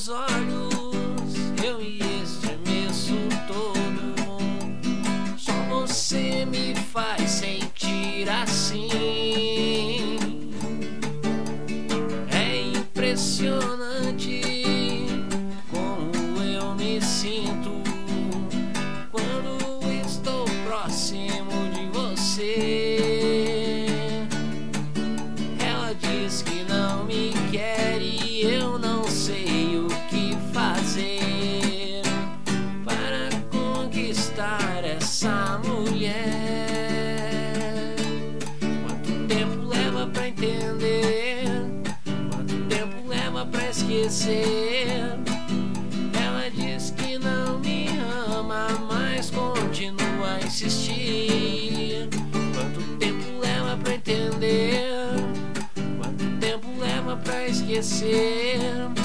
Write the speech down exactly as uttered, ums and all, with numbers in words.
olhos eu me estremeço todo. Só você me faz sentir assim. É impressionante como eu me sinto quando estou próximo de você. Ela diz que não me quer e eu não sei o que fazer para conquistar essa mulher. Quanto tempo leva pra entender? Quanto tempo leva pra esquecer? Ela diz que não me ama, mas continua a insistir. Quanto tempo leva pra entender? Quanto tempo leva pra esquecer?